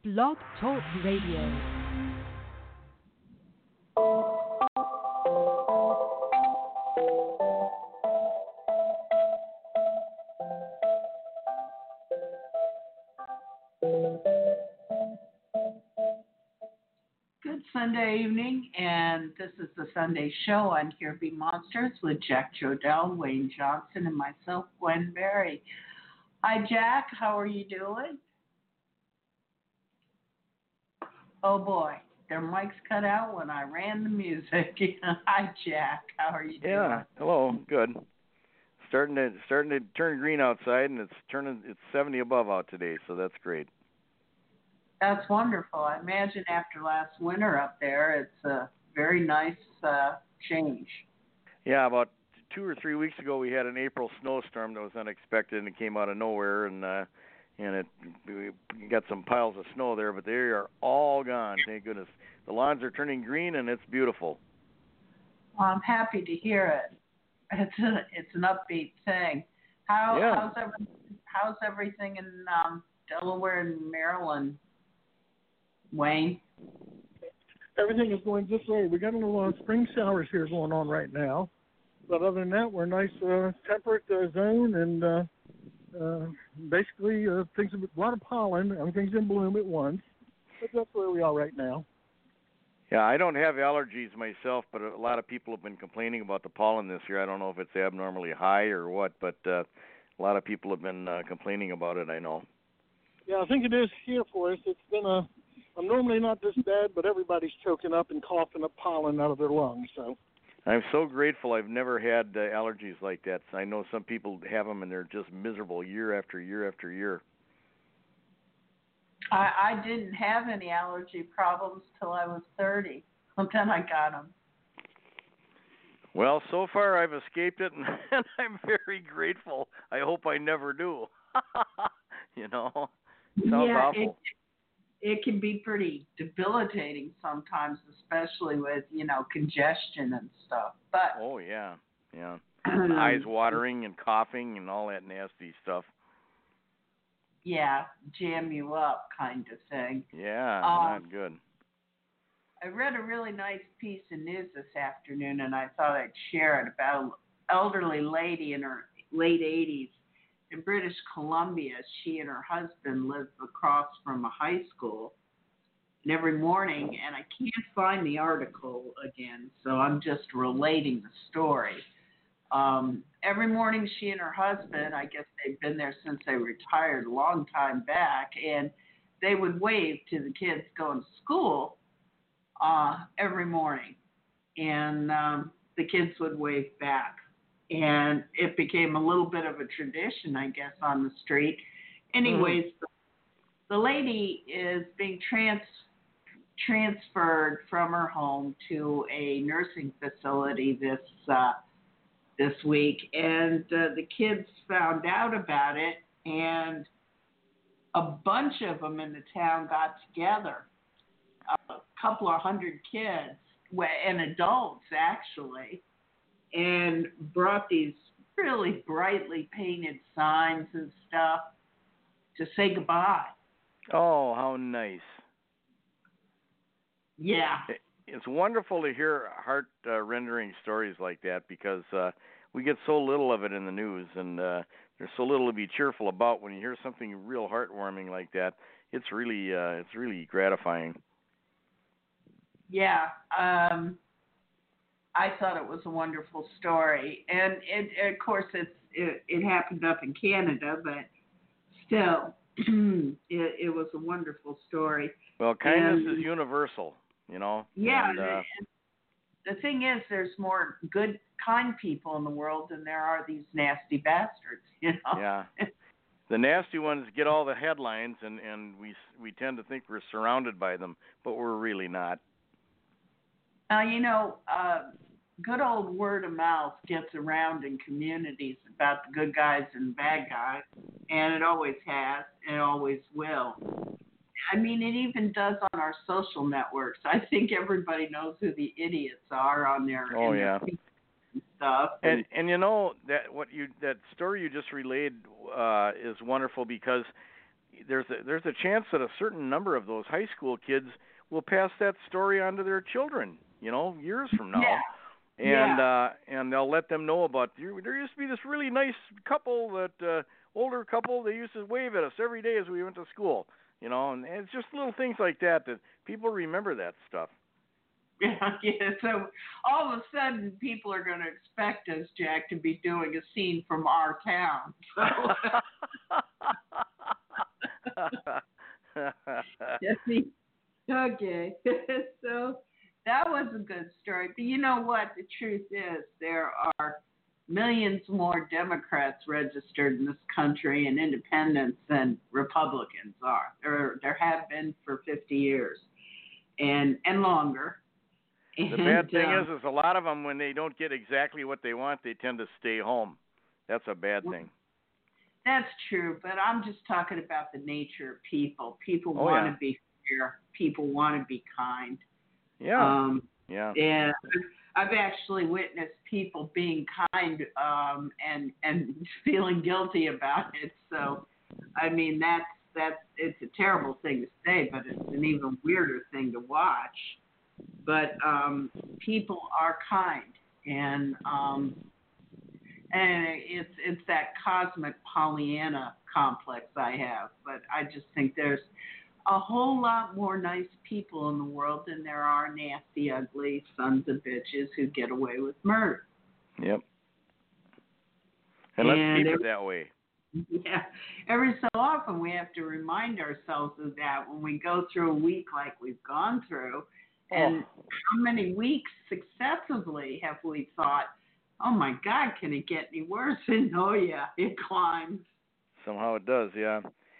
Blog Talk Radio. Good Sunday evening, and this is the Sunday show on Here Be Monsters with Jack Jodell, Wayne Johnson, and myself, Gwen Berry. Hi, Jack. How are you doing? Oh, boy. Their mics cut out when I ran the music. Hi, Jack. How are you doing? Yeah. Hello. Good. Starting to turn green outside, and it's 70 above out today, so that's great. That's wonderful. I imagine after last winter up there, it's a very nice change. Yeah, about 2 or 3 weeks ago, we had an April snowstorm that was unexpected, and it came out of nowhere, and we got some piles of snow there, but they are all gone. Thank goodness. The lawns are turning green, and it's beautiful. Well, I'm happy to hear it. It's an upbeat thing. How's everything in Delaware and Maryland, Wayne? Everything is going just right. We got a little spring showers here going on right now, but other than that, we're a nice temperate zone, and basically things a lot of pollen. Everything's in bloom at once, but that's where we are right now. Yeah, I don't have allergies myself, but a lot of people have been complaining about the pollen this year. I don't know if it's abnormally high or what, but a lot of people have been complaining about it, I know. Yeah, I think it is here for us. It's been I'm normally not this bad, but everybody's choking up and coughing up pollen out of their lungs. So I'm so grateful I've never had allergies like that. I know some people have them, and they're just miserable year after year after year. I didn't have any allergy problems till I was 30. Then I got them. Well, so far I've escaped it, and I'm very grateful. I hope I never do. Sounds awful. It can be pretty debilitating sometimes, especially with, congestion and stuff. But oh, yeah. Eyes watering and coughing and all that nasty stuff. Yeah, jam you up kind of thing. Yeah, not good. I read a really nice piece of news this afternoon, and I thought I'd share it about an elderly lady in her late 80s in British Columbia. She and her husband live across from a high school. And every morning, and I can't find the article again, so I'm just relating the story. Every morning, she and her husband, I guess they've been there since they retired a long time back, and they would wave to the kids going to school every morning. And the kids would wave back. And it became a little bit of a tradition, I guess, on the street. Anyways, the lady is being transferred from her home to a nursing facility this week, and the kids found out about it, and a bunch of them in the town got together, a couple of hundred kids and adults actually, and brought these really brightly painted signs and stuff to say goodbye. Oh, how nice. Yeah. It's wonderful to hear heart-rendering stories like that, because we get so little of it in the news, and there's so little to be cheerful about. When you hear something real heartwarming like that, it's really gratifying. Yeah. I thought it was a wonderful story, and of course it happened up in Canada, but still, it was a wonderful story. Well, kindness is universal, Yeah, and the thing is, there's more good, kind people in the world than there are these nasty bastards, Yeah, the nasty ones get all the headlines, and we tend to think we're surrounded by them, but we're really not. Good old word of mouth gets around in communities about the good guys and bad guys, and it always has, and it always will. I mean, it even does on our social networks. I think everybody knows who the idiots are on there. Oh, yeah. And stuff. And that story you just relayed is wonderful, because there's a chance that a certain number of those high school kids will pass that story on to their children, years from now. Yeah. And they'll let them know about there used to be this really nice couple that older couple, they used to wave at us every day as we went to school, and it's just little things like that people remember that stuff. Yeah, so all of a sudden people are going to expect us, Jack, to be doing a scene from our town. So. Okay, so that was a good story. But you know what? The truth is there are millions more Democrats registered in this country and independents than Republicans are. There have been for 50 years and longer. The bad thing is a lot of them, when they don't get exactly what they want, they tend to stay home. That's a bad thing. That's true, but I'm just talking about the nature of people. People want to be fair. People want to be kind. Yeah. And I've actually witnessed people being kind and feeling guilty about it. So, I mean, that's it's a terrible thing to say, but it's an even weirder thing to watch. But people are kind, and it's that cosmic Pollyanna complex I have. But I just think there's a whole lot more nice people in the world than there are nasty, ugly sons of bitches who get away with murder. Yep. And let's keep it that way. Yeah. Every so often we have to remind ourselves of that when we go through a week like we've gone through. And how many weeks successively have we thought, oh, my God, can it get any worse? And, oh, yeah, it climbs. Somehow it does, yeah.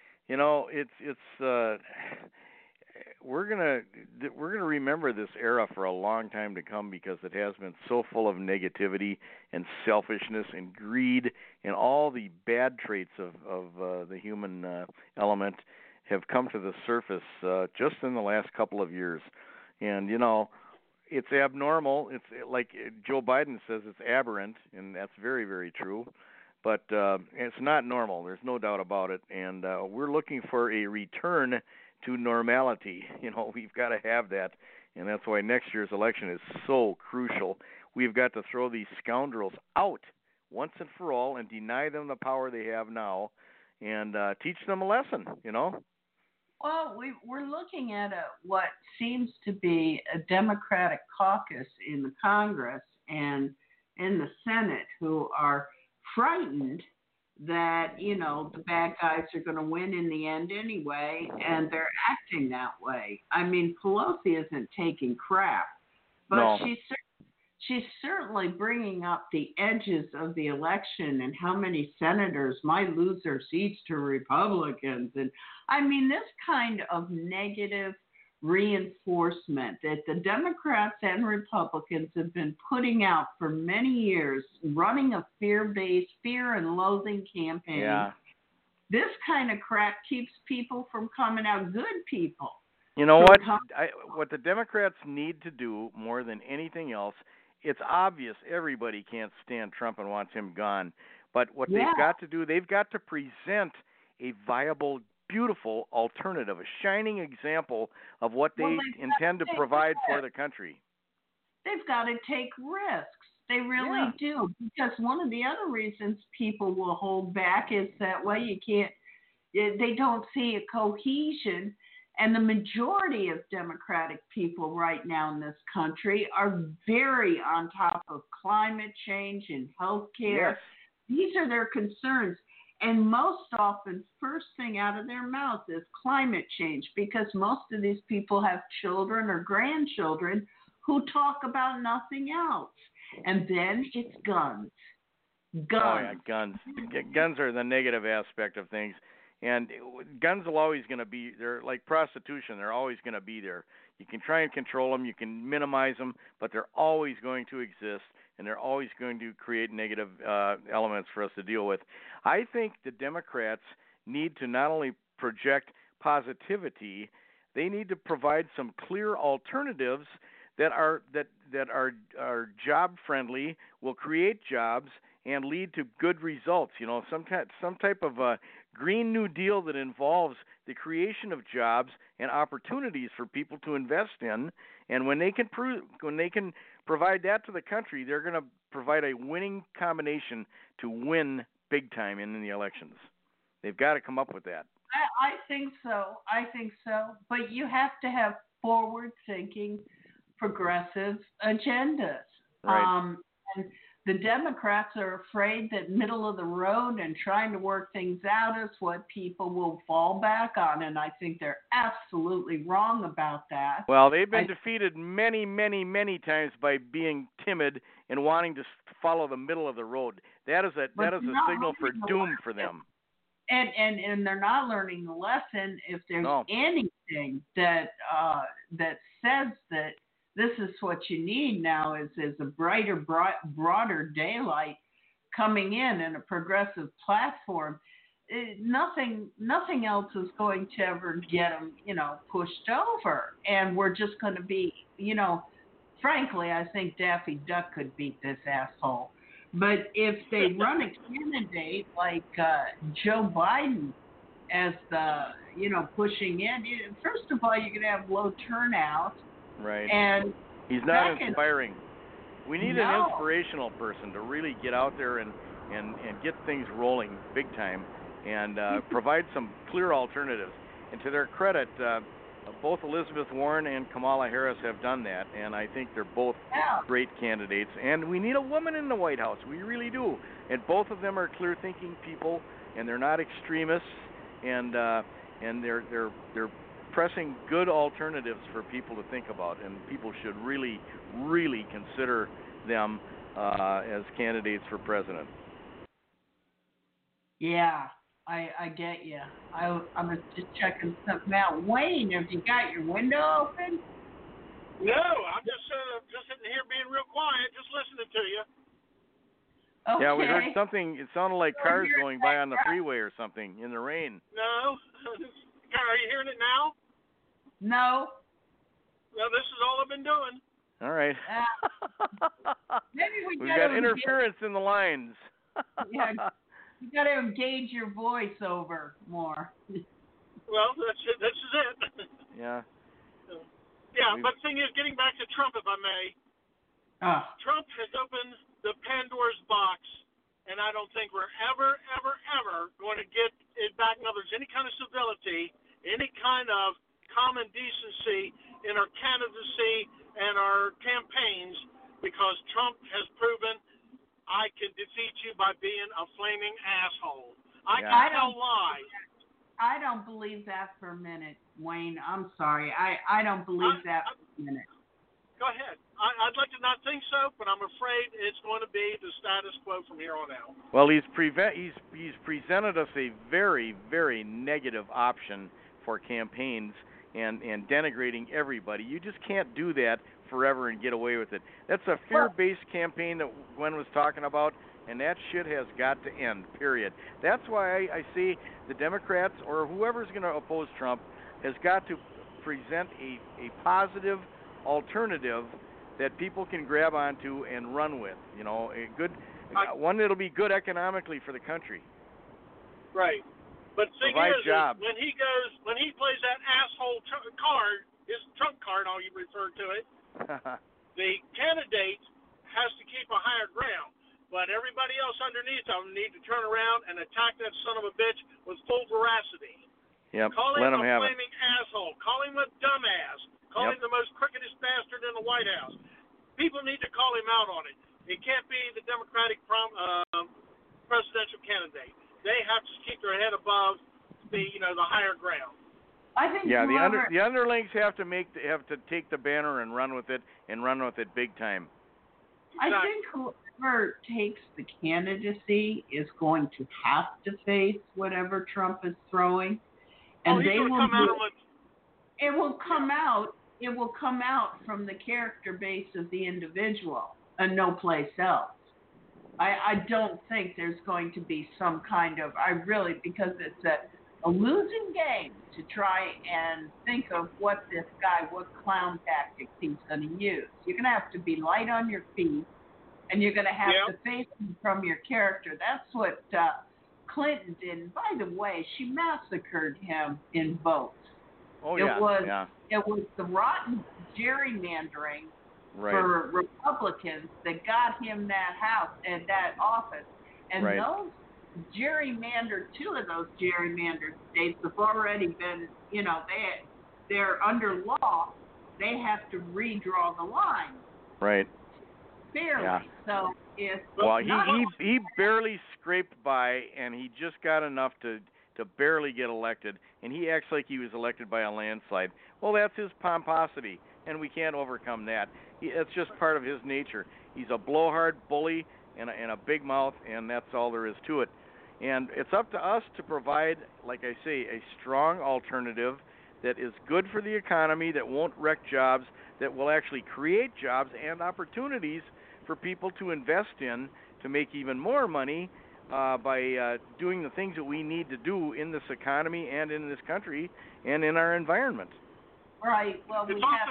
We're gonna remember this era for a long time to come because it has been so full of negativity and selfishness and greed and all the bad traits of the human element have come to the surface just in the last couple of years. And, it's abnormal. It's like Joe Biden says, it's aberrant, and that's very, very true. But it's not normal. There's no doubt about it. And we're looking for a return to normality. We've got to have that. And that's why next year's election is so crucial. We've got to throw these scoundrels out once and for all and deny them the power they have now and teach them a lesson, Well, we're looking at what seems to be a Democratic caucus in the Congress and in the Senate who are frightened that, the bad guys are going to win in the end anyway, and they're acting that way. I mean, Pelosi isn't taking crap, but no. She's certainly bringing up the edges of the election and how many senators might lose their seats to Republicans. And I mean, this kind of negative reinforcement that the Democrats and Republicans have been putting out for many years, running a fear-based, fear and loathing campaign. Yeah. This kind of crap keeps people from coming out, good people. You know what? What the Democrats need to do more than anything else, it's obvious everybody can't stand Trump and wants him gone. But what they've got to do, they've got to present a viable, beautiful alternative, a shining example of what they intend to provide for the country. They've got to take risks. They really do. Because one of the other reasons people will hold back is that, well, they don't see a cohesion. And the majority of Democratic people right now in this country are very on top of climate change and health care. Yes. These are their concerns. And most often, first thing out of their mouth is climate change, because most of these people have children or grandchildren who talk about nothing else. And then it's guns. Guns. Oh, yeah, guns. Guns are the negative aspect of things. And guns are always going to be, they're like prostitution, they're always going to be there. You can try and control them, you can minimize them, but they're always going to exist, and they're always going to create negative elements for us to deal with. I think the Democrats need to not only project positivity, they need to provide some clear alternatives that are job friendly, will create jobs, and lead to good results. Some type of Green New Deal that involves the creation of jobs and opportunities for people to invest in. And when they can provide that to the country, they're going to provide a winning combination to win big time in the elections. They've got to come up with that. I think so. But you have to have forward-thinking, progressive agendas. Right. And the Democrats are afraid that middle of the road and trying to work things out is what people will fall back on, and I think they're absolutely wrong about that. Well, they've been defeated many, many, many times by being timid and wanting to follow the middle of the road. That is a signal for doom for them. And they're not learning the lesson. If there's anything that says that this is what you need now is a brighter, broader daylight coming in and a progressive platform. Nothing else is going to ever get them, pushed over. And we're just going to be, frankly, I think Daffy Duck could beat this asshole. But if they run a candidate like Joe Biden as the, pushing in, first of all, you're going to have low turnout. Right. And he's not inspiring. We need an inspirational person to really get out there and get things rolling big time and provide some clear alternatives. And to their credit, both Elizabeth Warren and Kamala Harris have done that, and I think they're both great candidates. And we need a woman in the White House. We really do. And both of them are clear-thinking people, and they're not extremists, and they're pressing good alternatives for people to think about, and people should really, really consider them as candidates for president. Yeah, I get you. I'm just checking something out. Wayne, have you got your window open? No, I'm just sitting here being real quiet, just listening to you. Okay. Yeah, we heard something. It sounded like cars going by on the freeway or something in the rain. No. Are you hearing it now? No. Well, this is all I've been doing. All right. Maybe we've got interference in the lines. Yeah, you got to engage your voice over more. Well, that's it. Yeah. Yeah, but the thing is, getting back to Trump, if I may, Trump has opened the Pandora's box, and I don't think we're ever going to get it back. In other words, any kind of civility, any kind of common decency in our candidacy and our campaigns, because Trump has proven I can defeat you by being a flaming asshole. I can tell lies. I don't believe that for a minute, Wayne. I'm sorry. I don't believe that for a minute. Go ahead. I'd like to not think so, but I'm afraid it's going to be the status quo from here on out. Well, he's presented us a very, very negative option for campaigns and denigrating everybody. You just can't do that forever and get away with it. That's a fear-based campaign that Gwen was talking about, and that shit has got to end, period. That's why I see the Democrats or whoever's going to oppose Trump has got to present a positive alternative that people can grab onto and run with. A good one that'll be good economically for the country. Right. But the thing is, when he plays that asshole card, his trump card, all you refer to it, the candidate has to keep a higher ground. But everybody else underneath them need to turn around and attack that son of a bitch with full veracity. Yep. Call Let him him a flaming asshole. Call him a dumbass. Call him the most crookedest bastard in the White House. People need to call him out on it. It can't be the Democratic presidential candidate. They have to keep their head above the higher ground. I think the underlings have to take the banner and run with it big time. I think whoever takes the candidacy is going to have to face whatever Trump is throwing, and they will. It will come out. It will come out from the character base of the individual and no place else. I don't think there's going to be some kind of, because it's a losing game to try and think of what clown tactics he's going to use. You're going to have to be light on your feet, and you're going to have to face him from your character. That's what Clinton did. By the way, she massacred him in votes. Oh, It was the rotten gerrymandering for Republicans that got him that house and that office. And those two of those gerrymandered states have already been, they're under law. They have to redraw the line. Right. Fairly. Yeah. So if he barely scraped by, and he just got enough to barely get elected, and he acts like he was elected by a landslide. Well, that's his pomposity, and we can't overcome that. It's just part of his nature. He's a blowhard bully and a big mouth, and that's all there is to it. And it's up to us to provide, like I say, a strong alternative that is good for the economy, that won't wreck jobs, that will actually create jobs and opportunities for people to invest in to make even more money by doing the things that we need to do in this economy and in this country and in our environment. Right. Well,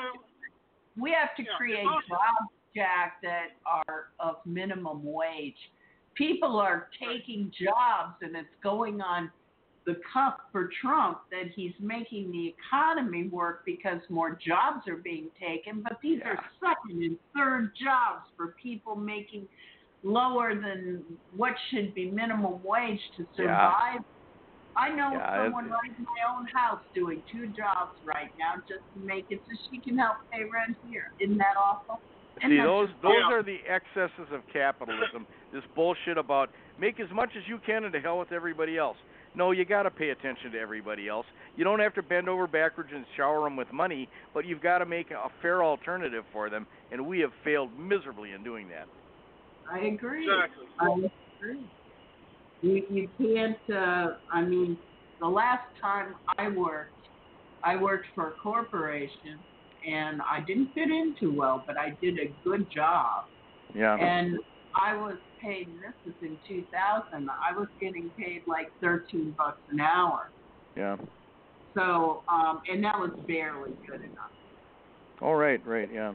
we have to create jobs, Jack, that are of minimum wage. People are taking jobs, and it's going on the cuff for Trump that he's making the economy work because more jobs are being taken. But these are second and third jobs for people making lower than what should be minimum wage to survive. I know someone right in my own house doing 2 jobs right now just to make it so she can help pay rent here. Isn't that awful? See, those are the excesses of capitalism. This bullshit about make as much as you can and to hell with everybody else. No, you got to pay attention to everybody else. You don't have to bend over backwards and shower them with money, but you've got to make a fair alternative for them, and we have failed miserably in doing that. I agree. Exactly. I agree. You can't, the last time I worked for a corporation, and I didn't fit in too well, but I did a good job. Yeah. And I was paid, and this was in 2000, I was getting paid like $13 an hour. Yeah. So, and that was barely good enough. Oh, right, yeah.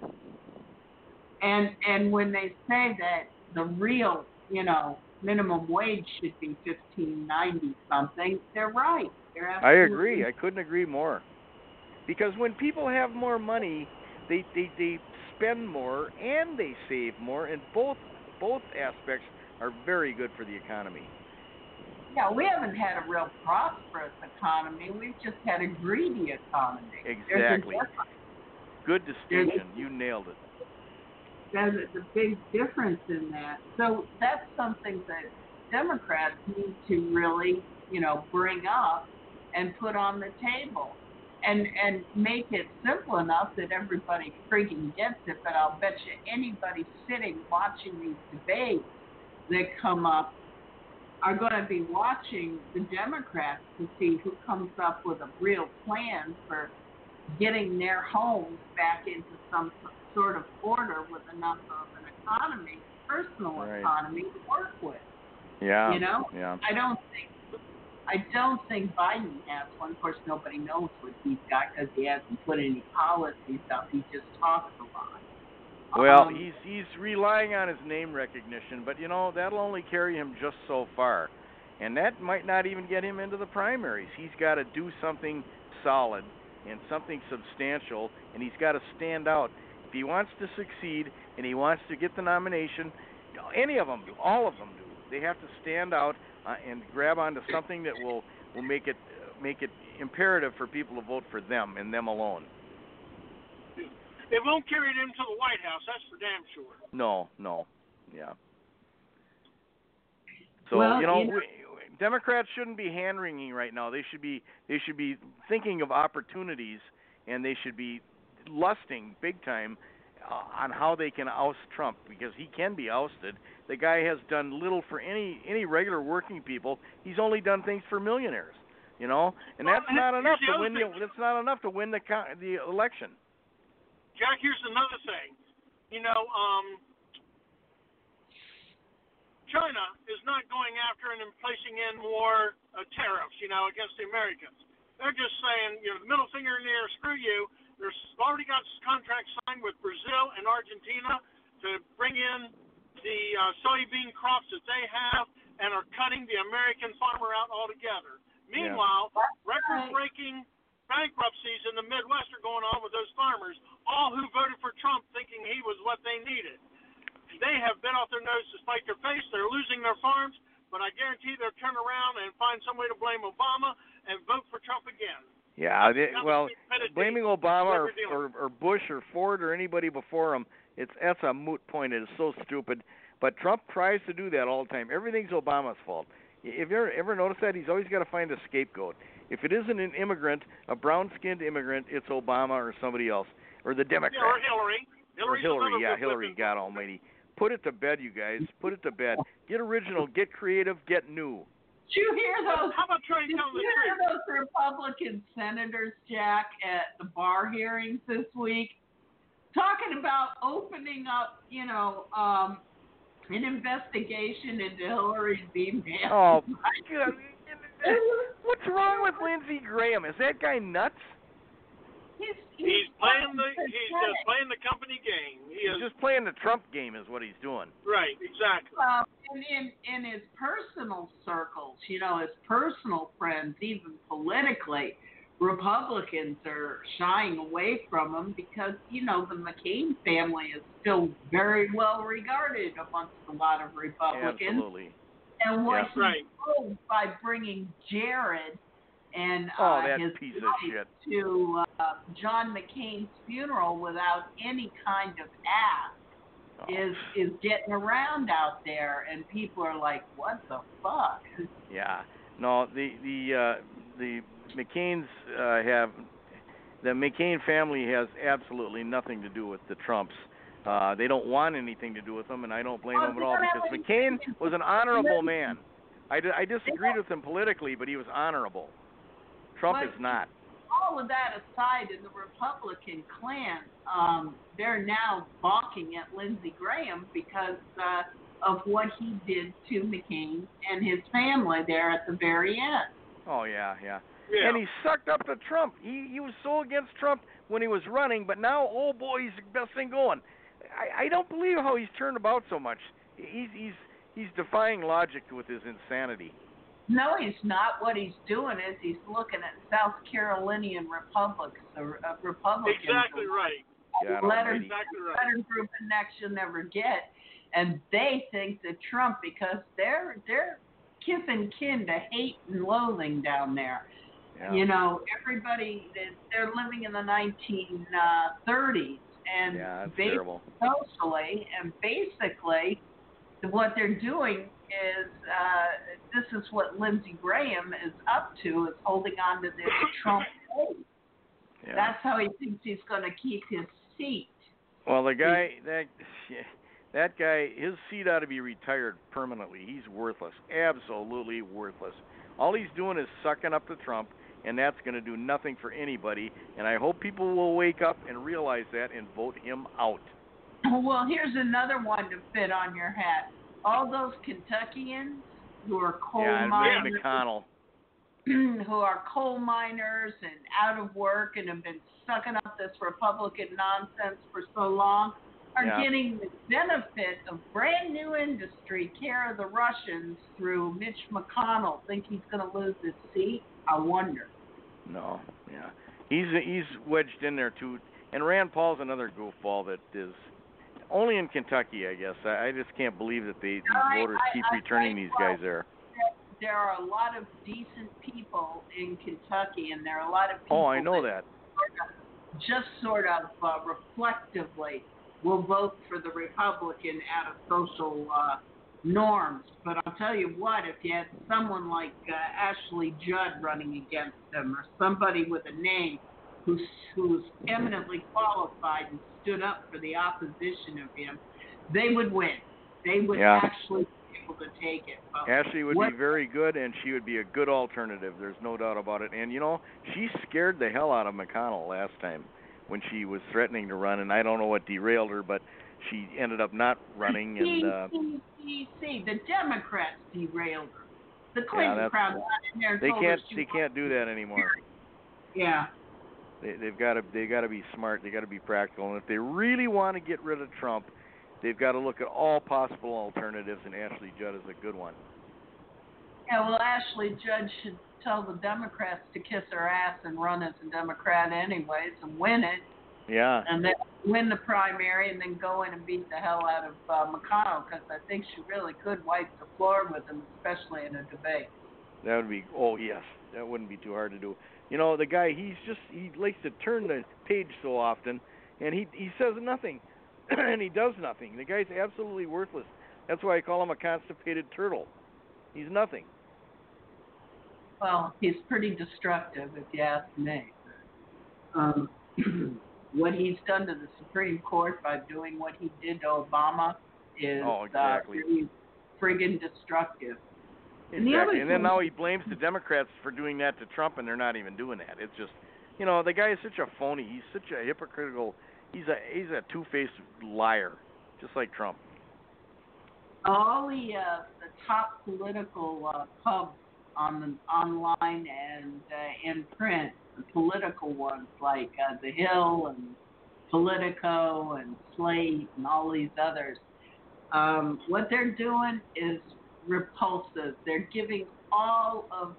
And when they say that the real, minimum wage should be $15.90 something, they're right. I agree. I couldn't agree more. Because when people have more money, they spend more and they save more, and both aspects are very good for the economy. Yeah, we haven't had a real prosperous economy. We've just had a greedy economy. Exactly. Good distinction. You nailed it. There's a big difference in that. So that's something that Democrats need to really, bring up and put on the table. And make it simple enough that everybody freaking gets it. But I'll bet you anybody sitting watching these debates that come up are going to be watching the Democrats to see who comes up with a real plan for getting their homes back into some sort of order with enough of an economy, personal economy to work with. Yeah. Yeah. I don't think Biden has one. Of course, nobody knows what he's got because he hasn't put any policies up. He just talks a lot. Well, he's relying on his name recognition, but that'll only carry him just so far, and that might not even get him into the primaries. He's got to do something solid and something substantial, and he's got to stand out. If he wants to succeed and he wants to get the nomination, any of them do, all of them do. They have to stand out and grab onto something that will make it imperative for people to vote for them and them alone. It won't carry them to the White House, that's for damn sure. No, yeah. So Democrats shouldn't be hand-wringing right now. They should be thinking of opportunities, and they should be lusting big time on how they can oust Trump, because he can be ousted. The guy has done little for any regular working people. He's only done things for millionaires, and that's not enough to win. That's not enough to win the election. Jack, here's another thing. China is not going after and placing in more tariffs, against the Americans. They're just saying, the middle finger in the air, screw you. They've already got contracts signed with Brazil and Argentina to bring in the soybean crops that they have. and are cutting the American farmer out altogether. Meanwhile, record-breaking bankruptcies in the Midwest are going on with those farmers, all who voted for Trump thinking he was what they needed. They have bit off their nose to spite their face. They're losing their farms, but I guarantee they'll turn around and find some way to blame Obama and vote for Trump again. Yeah, blaming Obama or Bush or Ford or anybody before him, that's a moot point. It is so stupid. But Trump tries to do that all the time. Everything's Obama's fault. If you ever noticed that, he's always got to find a scapegoat. If it isn't an immigrant, a brown-skinned immigrant, it's Obama or somebody else, or the Democrat. Yeah, or Hillary. Hillary, God almighty. Put it to bed, you guys. Put it to bed. Get original, get creative, get new. Did you hear those? How about trying to tell the truth? Did you hear those Republican senators, Jack, at the bar hearings this week, talking about opening up, an investigation into Hillary's email? Oh, God. What's wrong with Lindsey Graham? Is that guy nuts? He's just playing the company game. He's just playing the Trump game is what he's doing. Right, exactly. And in his personal circles, his personal friends, even politically, Republicans are shying away from him because, the McCain family is still very well regarded amongst a lot of Republicans. Absolutely. And what he did by bringing Jared and his piece of shit to John McCain's funeral without any kind of ask is getting around out there, and people are like, "What the fuck?" Yeah, no, the McCains the McCain family has absolutely nothing to do with the Trumps. They don't want anything to do with them, and I don't blame them at all because McCain was an honorable man. I disagreed with him politically, but he was honorable. Trump is not. All of that aside, in the Republican clan, they're now balking at Lindsey Graham because of what he did to McCain and his family there at the very end. Oh, yeah. And he sucked up to Trump. He was so against Trump when he was running, but now, oh boy, he's the best thing going. I don't believe how he's turned about so much. He's defying logic with his insanity. No, he's not. What he's doing is he's looking at South Carolinian Republicans. Exactly right. Letter group and next you'll never get. And they think that Trump, because they're kith and kin to hate and loathing down there. Yeah. Everybody, they're living in the 1930s. And terrible. Socially, and basically, what they're doing is this is what Lindsey Graham is up to, is holding on to this Trump faith. Yeah. That's how he thinks he's going to keep his seat. Well, the guy, that guy, his seat ought to be retired permanently. He's worthless, absolutely worthless. All he's doing is sucking up to Trump, and that's going to do nothing for anybody. And I hope people will wake up and realize that and vote him out. Well, here's another one to fit on your hat. All those Kentuckians who are coal miners, Mitch McConnell, who are coal miners and out of work and have been sucking up this Republican nonsense for so long, are getting the benefit of brand new industry, care of the Russians, through Mitch McConnell. Think he's going to lose his seat? I wonder. No, he's wedged in there too. And Rand Paul's another goofball that is only in Kentucky, I guess. I just can't believe that these voters keep returning these guys there. There are a lot of decent people in Kentucky, and there are a lot of people. Oh, I know that. Just sort of reflectively will vote for the Republican out of social norms. But I'll tell you what, if you had someone like Ashley Judd running against them, or somebody with a name who's eminently qualified and stood up for the opposition of him, they would win. They would actually be able to take it. But Ashley would be very good, and she would be a good alternative. There's no doubt about it. And, she scared the hell out of McConnell last time when she was threatening to run, and I don't know what derailed her, but she ended up not running. And the Democrats derailed her. The Clinton crowd got in there and told her they can't do that anymore. Yeah. They've got to be smart. They got to be practical. And if they really want to get rid of Trump, they've got to look at all possible alternatives, and Ashley Judd is a good one. Yeah, well, Ashley Judd should tell the Democrats to kiss her ass and run as a Democrat anyways and win it. Yeah. And then win the primary and then go in and beat the hell out of McConnell, because I think she really could wipe the floor with him, especially in a debate. That would be, oh yes, that wouldn't be too hard to do. You know, the guy, he likes to turn the page so often, and he says nothing, and he does nothing. The guy's absolutely worthless. That's why I call him a constipated turtle. He's nothing. Well, he's pretty destructive, if you ask me. What he's done to the Supreme Court by doing what he did to Obama is really friggin' destructive. Exactly. And then now he blames the Democrats for doing that to Trump, and they're not even doing that. It's just, you know, the guy is such a phony. He's such a hypocritical. He's a two-faced liar, just like Trump. All the top political pubs online and in print, the political ones like The Hill and Politico and Slate and all these others, what they're doing is repulsive. They're giving all of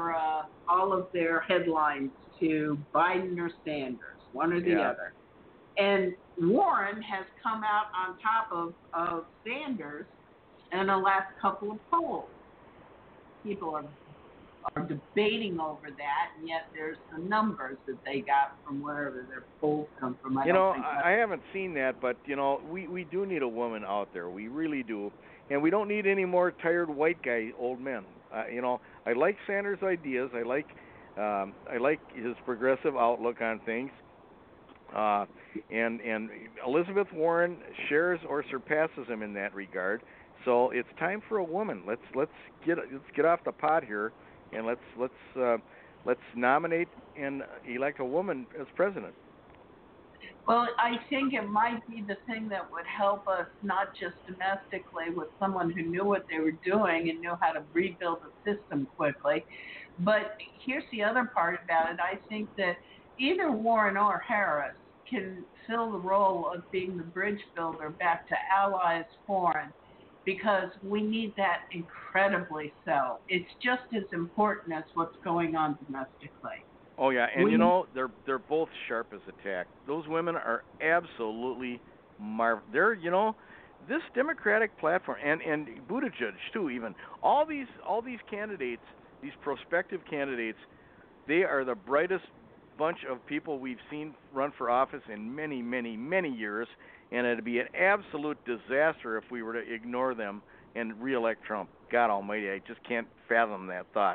their headlines to Biden or Sanders, one or the other. And Warren has come out on top of Sanders in the last couple of polls. People are debating over that, and yet there's the numbers that they got from wherever their polls come from. I haven't seen that, but, you know, we do need a woman out there. We really do. And we don't need any more tired white guy old men. You know, I like Sanders' ideas. I like his progressive outlook on things. And Elizabeth Warren shares or surpasses him in that regard. So it's time for a woman. Let's get off the pot here, and let's nominate and elect a woman as president. Well, I think it might be the thing that would help us, not just domestically with someone who knew what they were doing and knew how to rebuild the system quickly. But here's the other part about it. I think that either Warren or Harris can fill the role of being the bridge builder back to allies foreign, because we need that incredibly so. It's just as important as what's going on domestically. Oh yeah, and you know, they're both sharp as a tack. Those women are absolutely marvelous. They're, you know, this Democratic platform and Buttigieg too, even all these candidates, these prospective candidates, they are the brightest bunch of people we've seen run for office in many, many, many years, and it'd be an absolute disaster if we were to ignore them and reelect Trump. God Almighty, I just can't fathom that thought.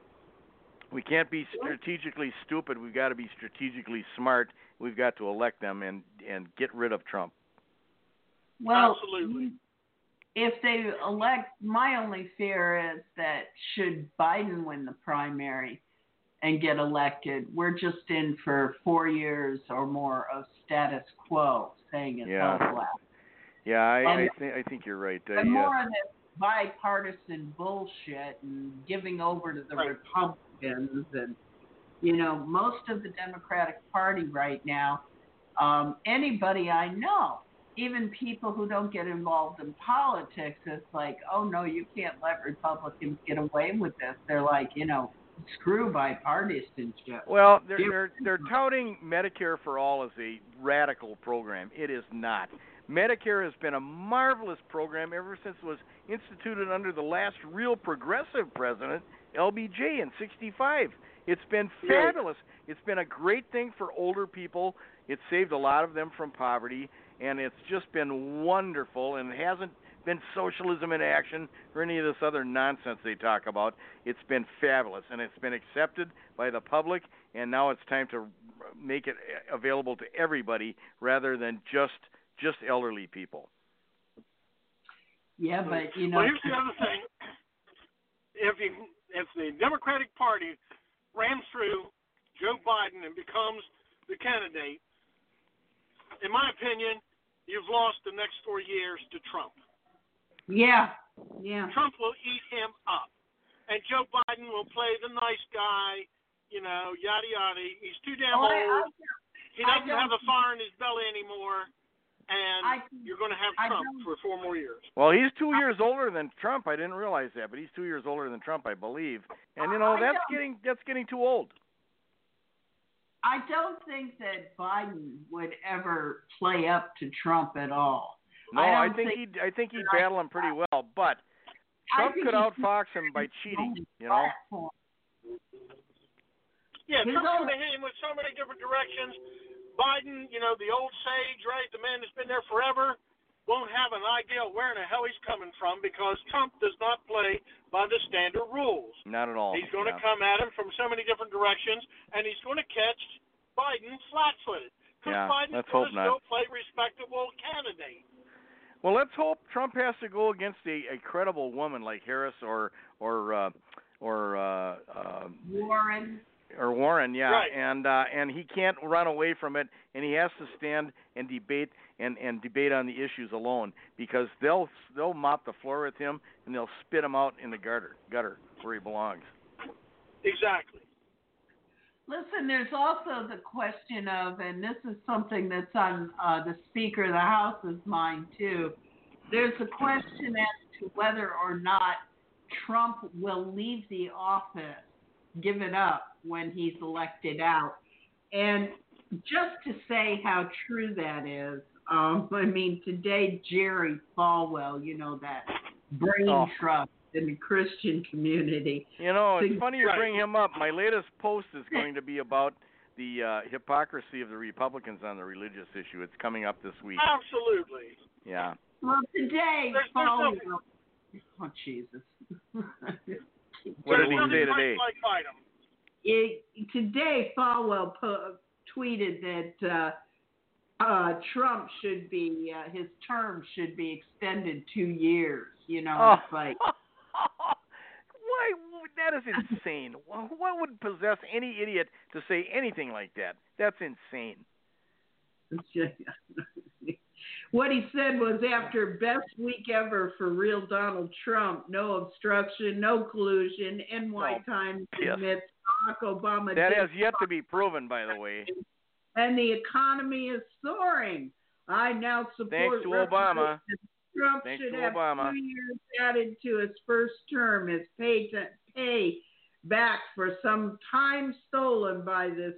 We can't be strategically stupid. We've got to be strategically smart. We've got to elect them and get rid of Trump. Well, absolutely. If they elect, my only fear is that should Biden win the primary and get elected, we're just in for 4 years or more of status quo, saying it's all black. Yeah, I think you're right. And more of this bipartisan bullshit and giving over to the Republicans, and you know, most of the Democratic Party right now, anybody I know, even people who don't get involved in politics, it's like, oh no, you can't let Republicans get away with this. They're like, you know, screw bipartisanship. Well, they're touting Medicare for All as a radical program. It is not. Medicare has been a marvelous program ever since it was instituted under the last real progressive president, LBJ, in '65. It's been fabulous. It's been a great thing for older people. It saved a lot of them from poverty, and it's just been wonderful, and it hasn't been socialism in action or any of this other nonsense they talk about. It's been fabulous, and it's been accepted by the public, and now it's time to make it available to everybody rather than just elderly people. Yeah, but you know. Well, here's the other thing. If the Democratic Party rams through Joe Biden and becomes the candidate, in my opinion, you've lost the next 4 years to Trump. Yeah. Trump will eat him up, and Joe Biden will play the nice guy, you know, yada yada. He's too damn old. He doesn't have a fire in his belly anymore. and you're going to have Trump for 4 more years. Well, he's 2 years older than Trump. I didn't realize that, but he's 2 years older than Trump, I believe. And that's getting too old. I don't think that Biden would ever play up to Trump at all. No, I think he'd battle him pretty well, but Trump could outfox him by cheating, you know. Yeah, Trump's going to hit him with so many different directions. Biden, you know, the old sage, right, the man that's been there forever, won't have an idea where in the hell he's coming from because Trump does not play by the standard rules. Not at all. He's going to come at him from so many different directions, and he's going to catch Biden flat-footed. Because Biden's going to still play respectable candidate. Well, let's hope Trump has to go against a credible woman like Harris or Warren. Or Warren, yeah, right. And he can't run away from it, and he has to stand and debate and debate on the issues alone because they'll mop the floor with him and they'll spit him out in the gutter where he belongs. Exactly. Listen, there's also the question of, and this is something that's on the Speaker of the House's mind too. There's a question as to whether or not Trump will leave the office, give it up when he's elected out. And just to say how true that is, I mean, today Jerry Falwell, you know, that brain trust in the Christian community. You know, it's funny you bring him up. My latest post is going to be about the hypocrisy of the Republicans on the religious issue. It's coming up this week. Absolutely. Yeah. Well, today, Falwell... Oh, Jesus. What did he say today? Today, Falwell tweeted that Trump should be his term should be extended 2 years. You know, it's like why? That is insane. What would possess any idiot to say anything like that? That's insane. What he said was, after best week ever for real Donald Trump, no obstruction, no collusion, NY Times admits Barack Obama. That has yet to be proven, by the way. And the economy is soaring. I now support. Thanks to Obama. Trump should have 2 years added to his first term as pay back for some time stolen by this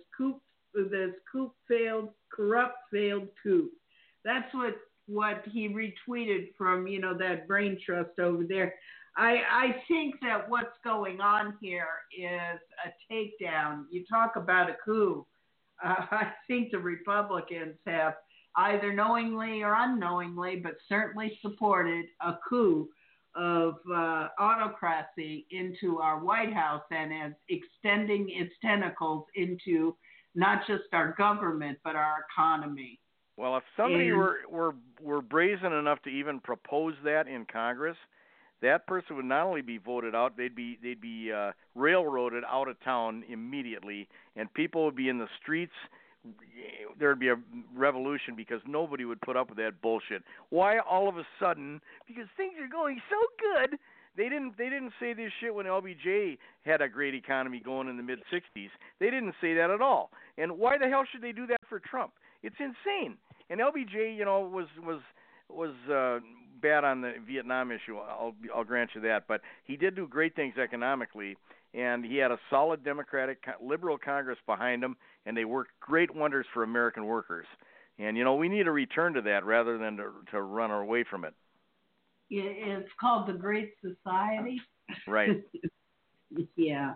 corrupt failed coup. That's what he retweeted from, you know, that brain trust over there. I think that what's going on here is a takedown. You talk about a coup. I think the Republicans have either knowingly or unknowingly, but certainly supported a coup of autocracy into our White House and is extending its tentacles into not just our government, but our economy. Well, if somebody were brazen enough to even propose that in Congress, that person would not only be voted out, they'd be railroaded out of town immediately, and people would be in the streets. There'd be a revolution because nobody would put up with that bullshit. Why all of a sudden? Because things are going so good. They didn't say this shit when LBJ had a great economy going in the mid '60s. They didn't say that at all. And why the hell should they do that for Trump? It's insane. And LBJ, you know, was bad on the Vietnam issue. I'll grant you that. But he did do great things economically, and he had a solid Democratic, liberal Congress behind him, and they worked great wonders for American workers. And, you know, we need to return to that rather than to run away from it. It's called the Great Society. Right. Yeah.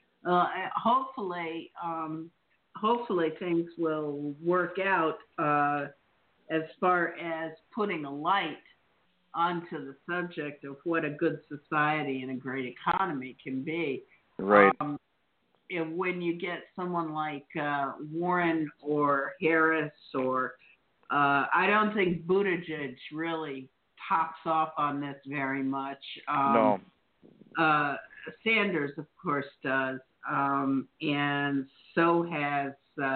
Hopefully things will work out as far as putting a light onto the subject of what a good society and a great economy can be. Right. And when you get someone like Warren or Harris or I don't think Buttigieg really tops off on this very much. No. Sanders, of course, does. And so has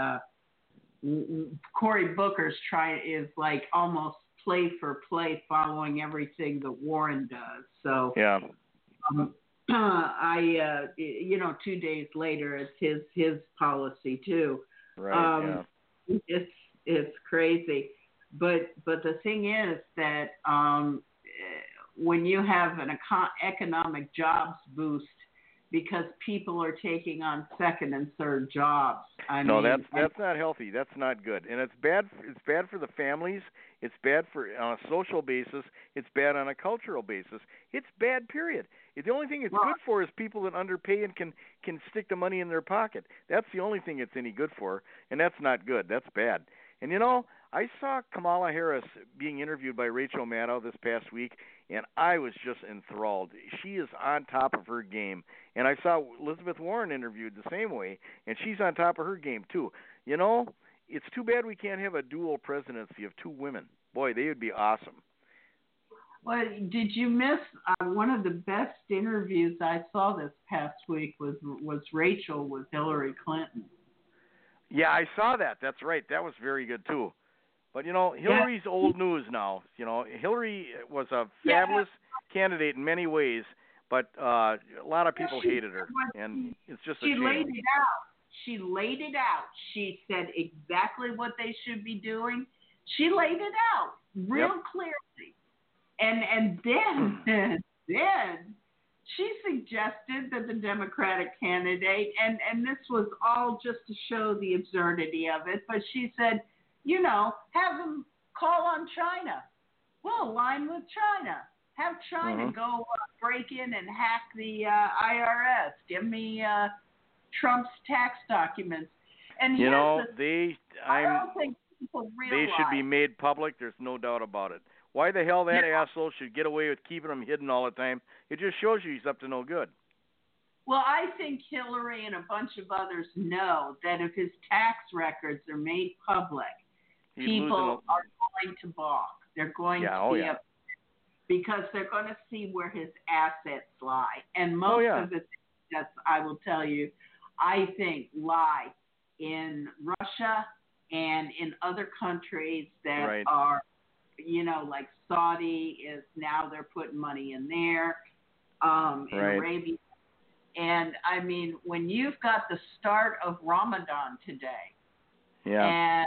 Cory Booker's is like almost play for play following everything that Warren does. So yeah. 2 days later, it's his policy too. Right. It's crazy. But the thing is that when you have an economic jobs boost because people are taking on second and third jobs. No, that's not healthy. That's not good, and it's bad. It's bad for the families. It's bad for on a social basis. It's bad on a cultural basis. It's bad. Period. The only thing it's good for is people that underpay and can stick the money in their pocket. That's the only thing it's any good for, and that's not good. That's bad. And I saw Kamala Harris being interviewed by Rachel Maddow this past week, and I was just enthralled. She is on top of her game. And I saw Elizabeth Warren interviewed the same way, and she's on top of her game too. It's too bad we can't have a dual presidency of two women. Boy, they would be awesome. Well, did you miss one of the best interviews I saw this past week was Rachel with Hillary Clinton. Yeah, I saw that. That's right. That was very good too. But Hillary's old news now. Hillary was a fabulous candidate in many ways, but a lot of people hated her, and it's just a shame. She laid it out. She said exactly what they should be doing. She laid it out real clearly, and then she suggested that the Democratic candidate, and this was all just to show the absurdity of it, but she said, have them call on China. We'll align with China. Have China go break in and hack the IRS. Give me Trump's tax documents. And I don't think people realize they should be made public. There's no doubt about it. Why the hell that asshole should get away with keeping them hidden all the time? It just shows you he's up to no good. Well, I think Hillary and a bunch of others know that if his tax records are made public, people are going to balk. They're going to be upset because they're going to see where his assets lie. And most of the things, I will tell you, I think lie in Russia and in other countries that are, like Saudi is now they're putting money in there, in Arabia. And, I mean, when you've got the start of Ramadan today, and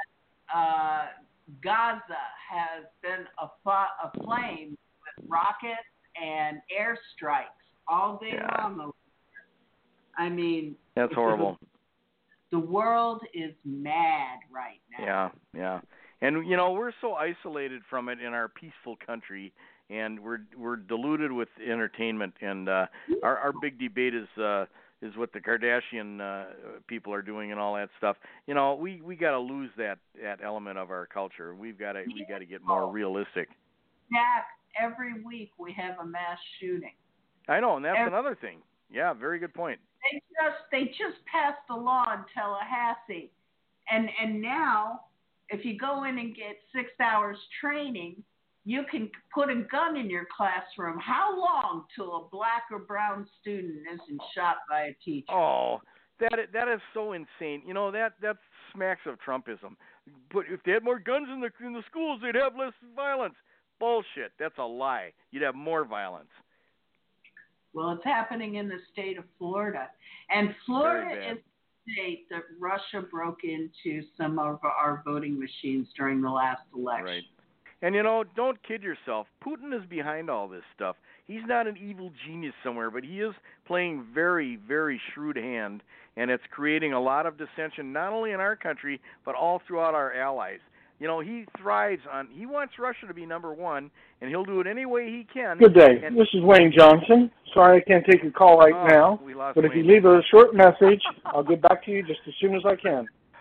Gaza has been aflame with rockets and airstrikes all day long over there. I mean, that's horrible. The world is mad right now. Yeah. And, we're so isolated from it in our peaceful country, and we're deluded with entertainment. And our big debate is what the Kardashian people are doing and all that stuff. We got to lose that element of our culture. We got to get more realistic. Jack, every week we have a mass shooting. I know, and that's another thing. Yeah, very good point. They just passed a law in Tallahassee, and now if you go in and get 6 hours training, you can put a gun in your classroom. How long till a black or brown student isn't shot by a teacher? Oh, that is so insane. That smacks of Trumpism. But if they had more guns in the schools, they'd have less violence. Bullshit. That's a lie. You'd have more violence. Well, it's happening in the state of Florida. And Florida is the state that Russia broke into some of our voting machines during the last election. Right. And, don't kid yourself. Putin is behind all this stuff. He's not an evil genius somewhere, but he is playing very, very shrewd hand, and it's creating a lot of dissension, not only in our country, but all throughout our allies. He thrives on, he wants Russia to be number one, and he'll do it any way he can. Good day. This is Wayne Johnson. Sorry I can't take your call right now, but if you leave a short message, I'll get back to you just as soon as I can.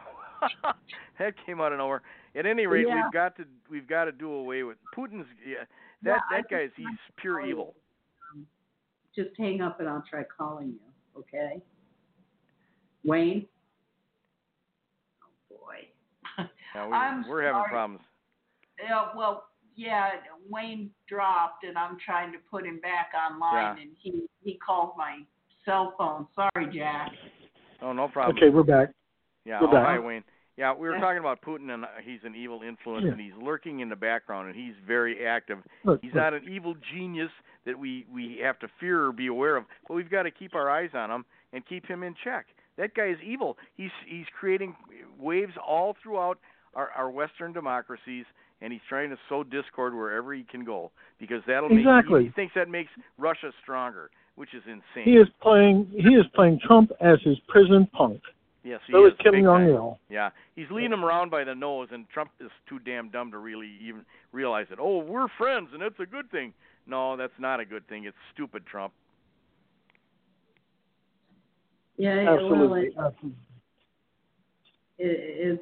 That came out of nowhere. At any rate, we've got to do away with Putin's. That guy's he's pure evil. Just hang up and I'll try calling you. Okay, Wayne. Oh boy. We're having problems. Wayne dropped, and I'm trying to put him back online, and he called my cell phone. Sorry, Jack. Oh, no problem. Okay, we're back. Yeah. Hi, Wayne. Yeah, we were talking about Putin, and he's an evil influence, and he's lurking in the background, and he's very active. He's not an evil genius that we have to fear or be aware of, but we've got to keep our eyes on him and keep him in check. That guy is evil. He's creating waves all throughout our Western democracies, and he's trying to sow discord wherever he can go because that'll exactly. he thinks that makes Russia stronger, which is insane. He is playing Trump as his prison punk. Yes, he so is. is Kim Jong-il. Yeah, he's leading him around by the nose, and Trump is too damn dumb to really even realize it. Oh, we're friends, and that's a good thing. No, that's not a good thing. It's stupid, Trump. Yeah, absolutely. Well, it's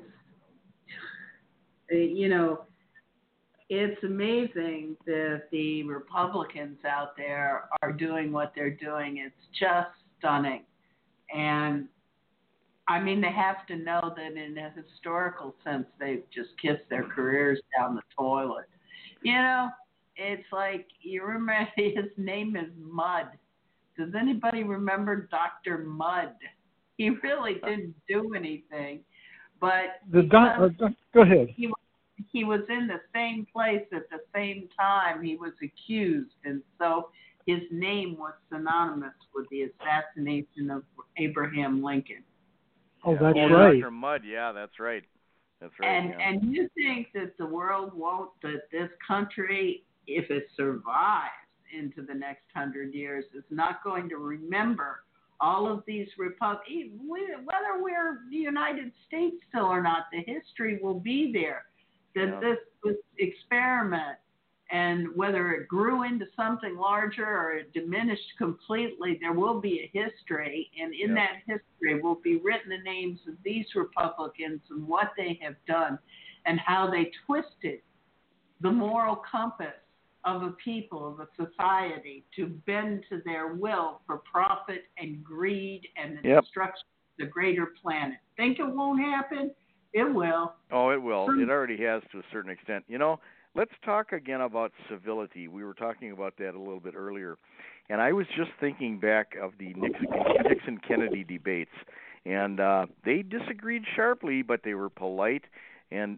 you know, it's amazing that the Republicans out there are doing what they're doing. It's just stunning. And I mean, they have to know that in a historical sense, they've just kissed their careers down the toilet. You know, it's like, you remember his name is Mudd. Does anybody remember Dr. Mudd? He really didn't do anything, but go ahead. He was in the same place at the same time he was accused, and so his name was synonymous with the assassination of Abraham Lincoln. Oh, that's right. Dr. Mudd, yeah, that's right. That's right. And you think that the world won't, that this country, if it survives into the next 100 years, is not going to remember all of these republics, whether we're the United States still or not, the history will be there. That this experiment, and whether it grew into something larger or it diminished completely, there will be a history, and in that history will be written the names of these Republicans and what they have done and how they twisted the moral compass of a people, of a society, to bend to their will for profit and greed and the destruction of the greater planet. Think it won't happen? It will. Oh, it will. It already has to a certain extent. You know, let's talk again about civility. We were talking about that a little bit earlier. And I was just thinking back of the Nixon-Kennedy debates. And they disagreed sharply, but they were polite. And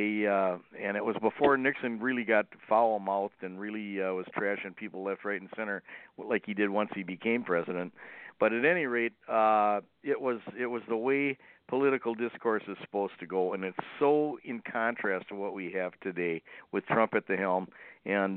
it was before Nixon really got foul-mouthed and really was trashing people left, right, and center like he did once he became president. But at any rate, it was the way political discourse is supposed to go, and it's so in contrast to what we have today with Trump at the helm. And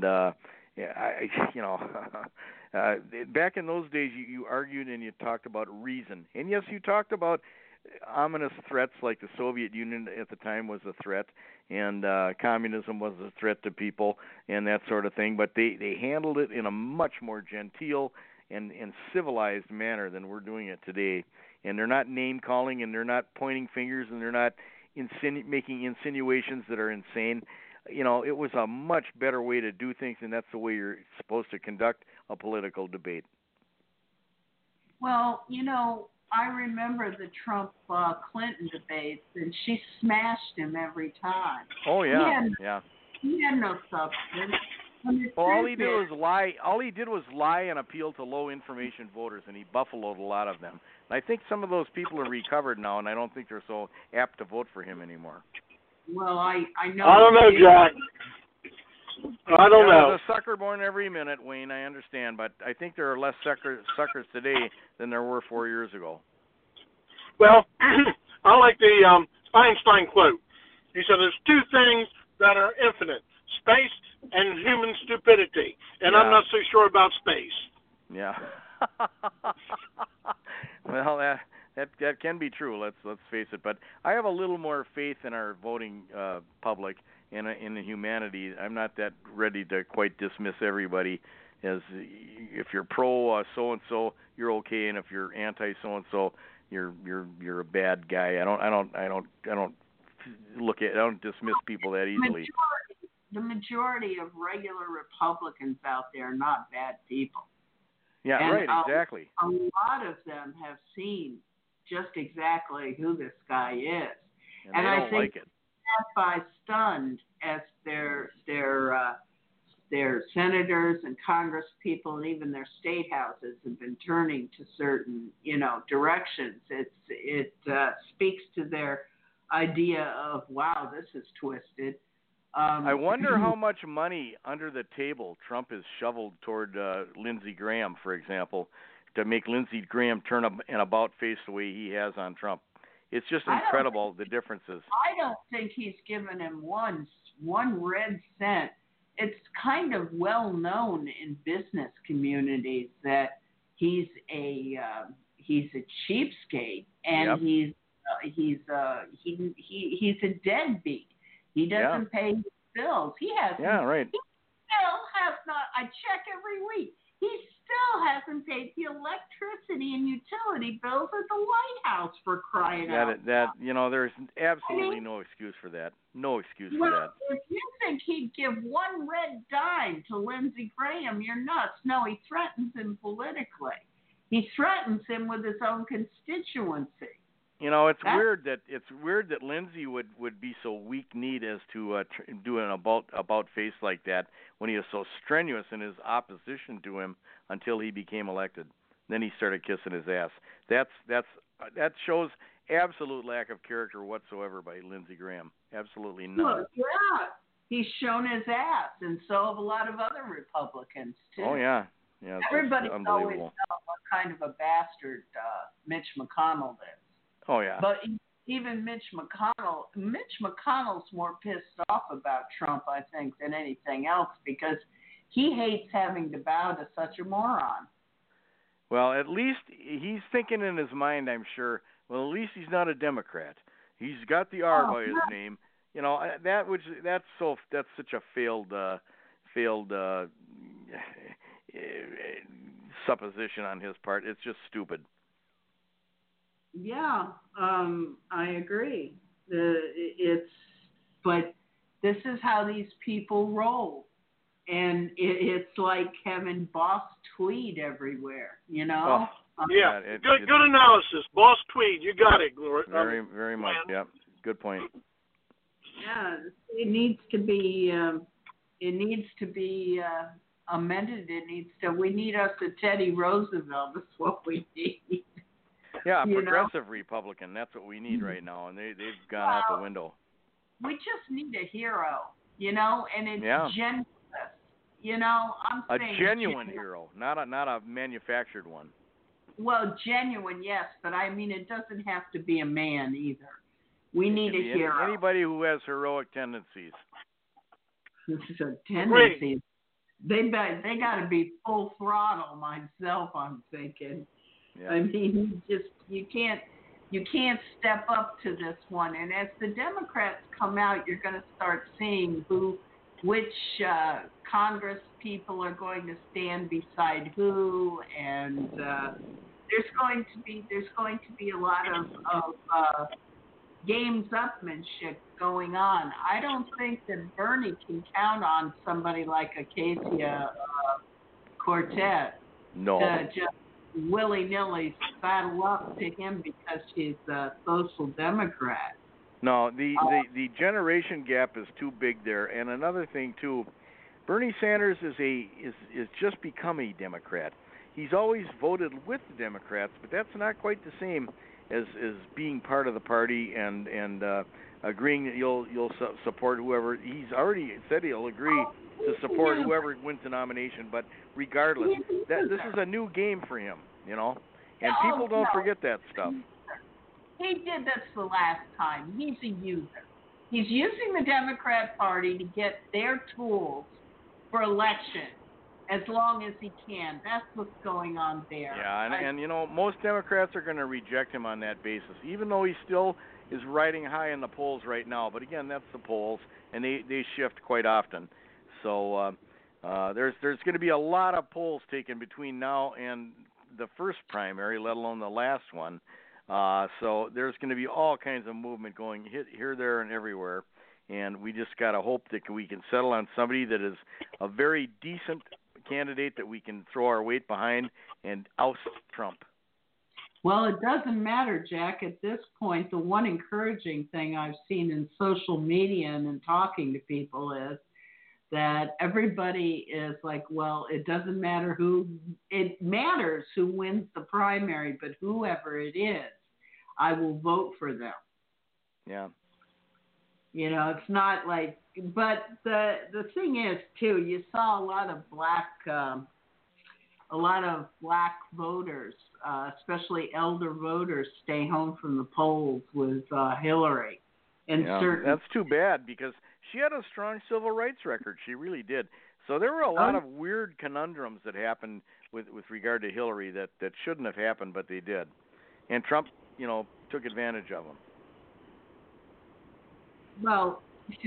back in those days, you argued and you talked about reason, and yes, you talked about ominous threats like the Soviet Union at the time was a threat, and communism was a threat to people and that sort of thing. But they handled it in a much more genteel and civilized manner than we're doing it today. And they're not name-calling, and they're not pointing fingers, and they're not making insinuations that are insane. You know, it was a much better way to do things, and that's the way you're supposed to conduct a political Well, you know, I remember the Trump-Clinton debates, and she smashed him every time. Oh, yeah, He had no substance. Well, all he did was lie. All he did was lie and appeal to low-information voters, and he buffaloed a lot of them. And I think some of those people are recovered now, and I don't think they're so apt to vote for him anymore. Well, I know. I don't know, Jack. I don't know. There's a sucker born every minute, Wayne. I understand, but I think there are less suckers today than there were 4 years ago. Well, I like the Einstein quote. He said, "There's two things that are infinite: space and human stupidity." And I'm not so sure about space. Yeah. Well, that can be true. Let's face it. But I have a little more faith in our voting public and in the humanity. I'm not that ready to quite dismiss everybody as if you're pro so and so, you're okay, and if you're anti so and so, you're a bad guy. I don't dismiss people that easily. The majority of regular Republicans out there are not bad people. Yeah, and right, exactly. A lot of them have seen just exactly who this guy is. And I think like it. By stunned as their senators and Congress people and even their state houses have been turning to certain, directions. It speaks to their idea of, wow, this is twisted. I wonder how much money under the table Trump has shoveled toward Lindsey Graham, for example, to make Lindsey Graham turn an about face the way he has on Trump. It's just incredible the differences. I don't think he's given him one red cent. It's kind of well known in business communities that he's a cheapskate, and he's a deadbeat. He doesn't pay his bills. He hasn't. Yeah, right. He still has not. I check every week. He still hasn't paid the electricity and utility bills at the White House, for crying out loud. There's absolutely no excuse for that. No excuse for that. If you think he'd give one red dime to Lindsey Graham, you're nuts. No, he threatens him politically. He threatens him with his own constituency. It's weird that Lindsey would be so weak-kneed as to do an about face like that when he was so strenuous in his opposition to him until he became elected. Then he started kissing his ass. That shows absolute lack of character whatsoever by Lindsey Graham. Absolutely none. Well, yeah, he's shown his ass, and so have a lot of other Republicans too. Oh yeah. Yeah, everybody's always felt what kind of a bastard Mitch McConnell is. Oh yeah. But even Mitch McConnell's more pissed off about Trump, I think, than anything else, because he hates having to bow to such a moron. Well, at least he's thinking in his mind, I'm sure, well, at least he's not a Democrat. He's got the R by his name. That's such a failed supposition on his part. It's just stupid. Yeah, I agree. But this is how these people roll, and it's like having Boss Tweed everywhere, Oh, yeah, good analysis, Boss Tweed. You got it, Gloria. Very, very much. Yeah, good point. Yeah, it needs to be. Amended. We need us a Teddy Roosevelt. That's what we need. Yeah, a progressive Republican. That's what we need right now, and they've gone out the window. We just need a hero, and it's genuine. I'm saying a genuine hero, not a manufactured one. Well, genuine, yes, but I mean it doesn't have to be a man either. We need a hero. Anybody who has heroic tendencies. Tendencies. They got to be full throttle. Myself, I'm thinking. Yeah. I mean, you can't step up to this one. And as the Democrats come out, you're going to start seeing which Congress people are going to stand beside who, and there's going to be a lot of gamesmanship going on. I don't think that Bernie can count on somebody like Ocasio-Cortez to just willy-nilly saddle up to him because she's a social democrat. No, the generation gap is too big there. And another thing too, Bernie Sanders is just become a Democrat. He's always voted with the Democrats, but that's not quite the same as being part of the party and agreeing that you'll support whoever. He's already said he'll agree to support whoever wins the nomination, but regardless, this is a new game for him, and people don't forget that stuff. He did this the last time. He's a user. He's using the Democrat Party to get their tools for election as long as he can. That's what's going on there. Yeah, and most Democrats are going to reject him on that basis, even though he still is riding high in the polls right now. But again, that's the polls, and they shift quite often. So there's going to be a lot of polls taken between now and the first primary, let alone the last one. So there's going to be all kinds of movement going here, there, and everywhere. And we just got to hope that we can settle on somebody that is a very decent candidate that we can throw our weight behind and oust Trump. Well, it doesn't matter, Jack. At this point, the one encouraging thing I've seen in social media and in talking to people is that everybody is like, well, it doesn't matter who, it matters who wins the primary, but whoever it is, I will vote for them. Yeah. It's not like, but the thing is, too, you saw a lot of black a lot of black voters, especially elder voters, stay home from the polls with Hillary. And that's too bad because she had a strong civil rights record. She really did. So there were a lot of weird conundrums that happened with regard to Hillary that shouldn't have happened, but they did. And Trump, took advantage of them. Well,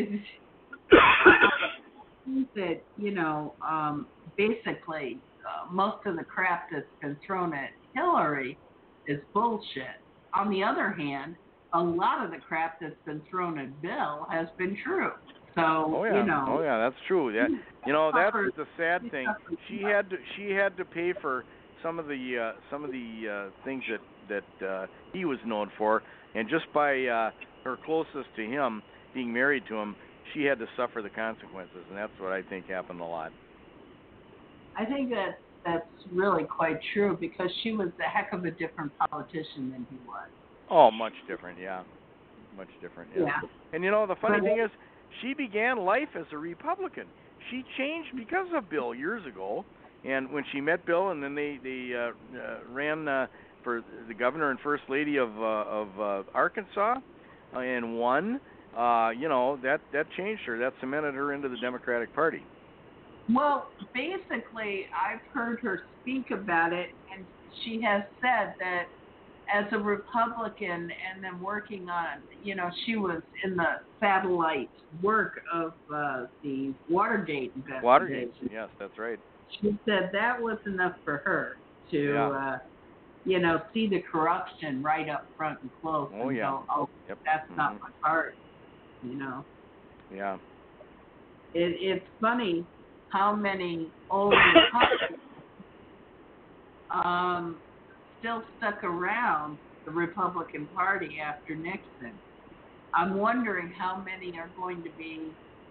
that, basically most of the crap that's been thrown at Hillary is bullshit. On the other hand, a lot of the crap that's been thrown at Bill has been true. So, Oh yeah, that's true. That that's the sad thing. She had to pay for some of the things that he was known for, and just by her closest to him, being married to him, she had to suffer the consequences, and that's what I think happened a lot. I think that's really quite true because she was a heck of a different politician than he was. Oh, much different, yeah. Much different, yeah. And the funny thing is, she began life as a Republican. She changed because of Bill years ago, and when she met Bill, and then they ran for the governor and first lady of Arkansas, and won. That changed her. That cemented her into the Democratic Party. Well, basically, I've heard her speak about it, and she has said that as a Republican and then working on, she was in the satellite work of the Watergate investigation. Watergate, yes, that's right. She said that was enough for her to, see the corruption right up front and close. Oh, and yeah. Go, that's not my part, Yeah. It's funny how many old Republicans still stuck around the Republican Party after Nixon. I'm wondering how many are going to be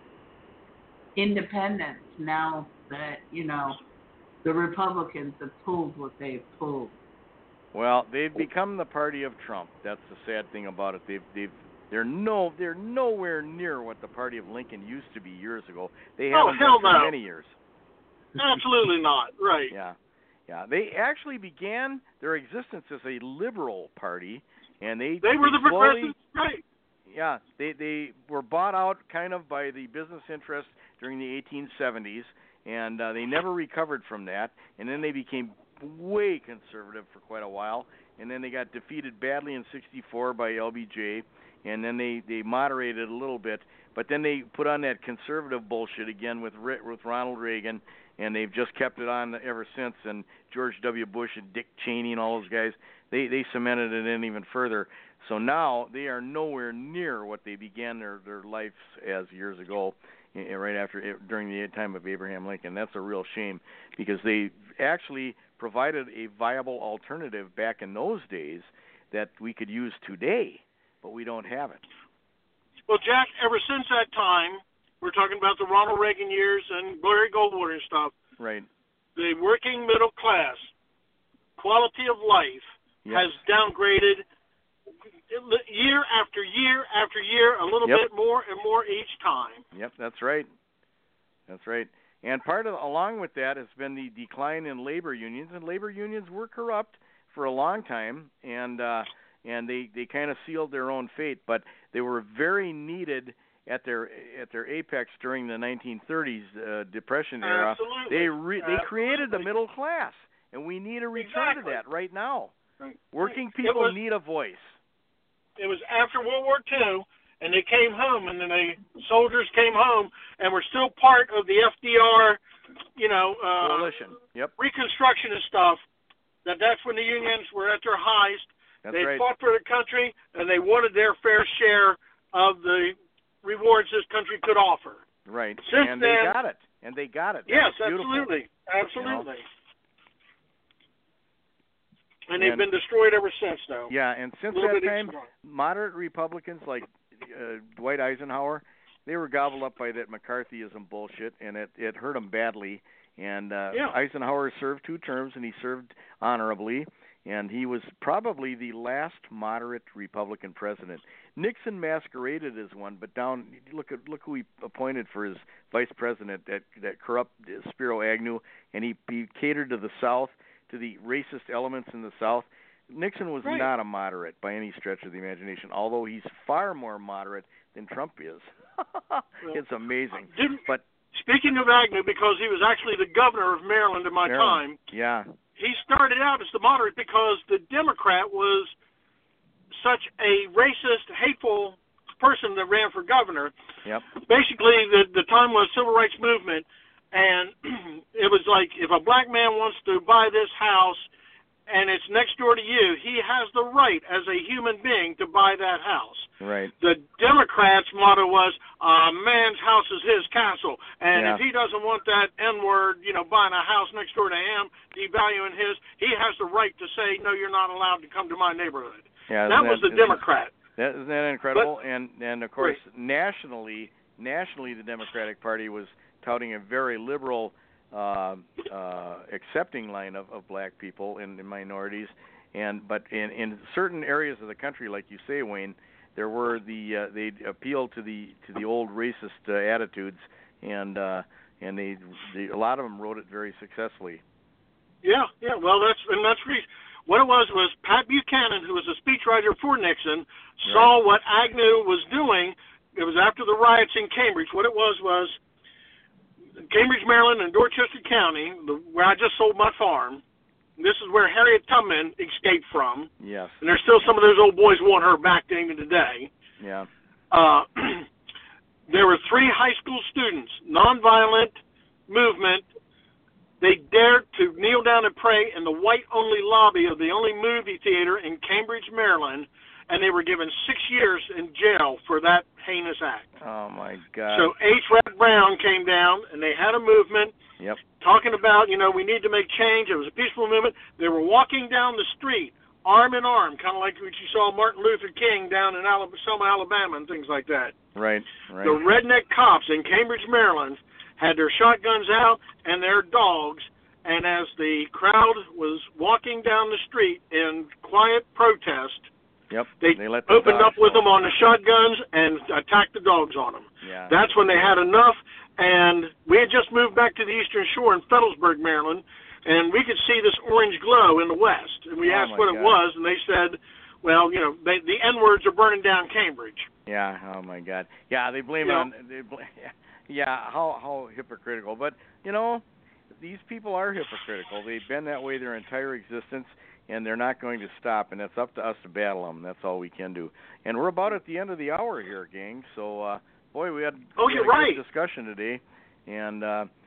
independents now that, the Republicans have pulled what they've pulled. Well, they've become the party of Trump. That's the sad thing about it. They're nowhere near what the party of Lincoln used to be years ago. They haven't been for many years. Absolutely not. Right. Yeah. They actually began their existence as a liberal party, and they were the slowly, progressives, right? Yeah, they were bought out kind of by the business interests during the 1870s, and they never recovered from that. And then they became way conservative for quite a while, and then they got defeated badly in '64 by LBJ, and then they moderated a little bit, but then they put on that conservative bullshit again with Ronald Reagan, and they've just kept it on ever since. And George W. Bush and Dick Cheney and all those guys, they cemented it in even further. So now they are nowhere near what they began their lives as years ago, right after during the time of Abraham Lincoln. That's a real shame because they actually provided a viable alternative back in those days that we could use today, but we don't have it. Well, Jack, ever since that time, we're talking about the Ronald Reagan years and Barry Goldwater and stuff. Right. The working middle class quality of life has downgraded year after year after year, a little bit more and more each time. Yep, that's right. That's right. And along with that has been the decline in labor unions, and labor unions were corrupt for a long time, and they kind of sealed their own fate, but they were very needed at their apex during the 1930s Depression era. Absolutely. They created the middle class, and we need a return to that right now. Right. Working people need a voice. It was after World War II, and they came home, and then soldiers came home, and were still part of the FDR, coalition. Yep. Reconstruction and stuff. That's when the unions were at their highest. They fought for the country, and they wanted their fair share of the rewards this country could offer. Right. Since then, they got it. Yes, absolutely. Absolutely. And they've been destroyed ever since, though. Yeah, and since that time, moderate Republicans like Dwight Eisenhower, they were gobbled up by that McCarthyism bullshit, and it hurt them badly. And Eisenhower served 2 terms, and he served honorably, and he was probably the last moderate Republican president. Nixon masqueraded as one, but look who he appointed for his vice president, that corrupt Spiro Agnew, and he catered to the South, to the racist elements in the South. Nixon was not a moderate by any stretch of the imagination, although he's far more moderate than Trump is. It's amazing. But speaking of Agnew, because he was actually the governor of Maryland at my time, he started out as the moderate because the Democrat was such a racist, hateful person that ran for governor. Yep. Basically, the time was civil rights movement, and it was like, if a black man wants to buy this house and it's next door to you, he has the right as a human being to buy that house. Right. The Democrats' motto was, a man's house is his castle. And if he doesn't want that N-word, buying a house next door to him, devaluing his, he has the right to say, no, you're not allowed to come to my neighborhood. Yeah, that was the Democrat. Isn't that incredible? And of course, nationally, the Democratic Party was touting a very liberal accepting line of black people and minorities, but in certain areas of the country, like you say, Wayne, there were they appealed to the old racist attitudes, and a lot of them wrote it very successfly. Yeah. Well, that's what it was Pat Buchanan, who was a speechwriter for Nixon, saw what Agnew was doing. It was after the riots in Cambridge. What it was Cambridge, Maryland, and Dorchester County, where I just sold my farm. This is where Harriet Tubman escaped from. Yes. And there's still some of those old boys want her back to even today. Yeah. There were 3 high school students, nonviolent movement. They dared to kneel down and pray in the white-only lobby of the only movie theater in Cambridge, Maryland, and they were given 6 years in jail for that heinous act. Oh, my God. So H. Rap Brown came down, and they had a movement talking about, we need to make change. It was a peaceful movement. They were walking down the street, arm in arm, kind of like what you saw Martin Luther King down in Selma, Alabama, and things like that. Right. The redneck cops in Cambridge, Maryland, had their shotguns out and their dogs, and as the crowd was walking down the street in quiet protest, they opened up with them on the shotguns and attacked the dogs on them. Yeah. That's when they had enough, and we had just moved back to the Eastern Shore in Fettlesburg, Maryland, and we could see this orange glow in the west. And we asked what it was, and they said, well, the N-words are burning down Cambridge. Yeah, oh, my God. Yeah, they blame it on... how hypocritical. But, these people are hypocritical. They've been that way their entire existence, and they're not going to stop, and it's up to us to battle them. That's all we can do. And we're about at the end of the hour here, gang. So, boy, we had a good discussion today, and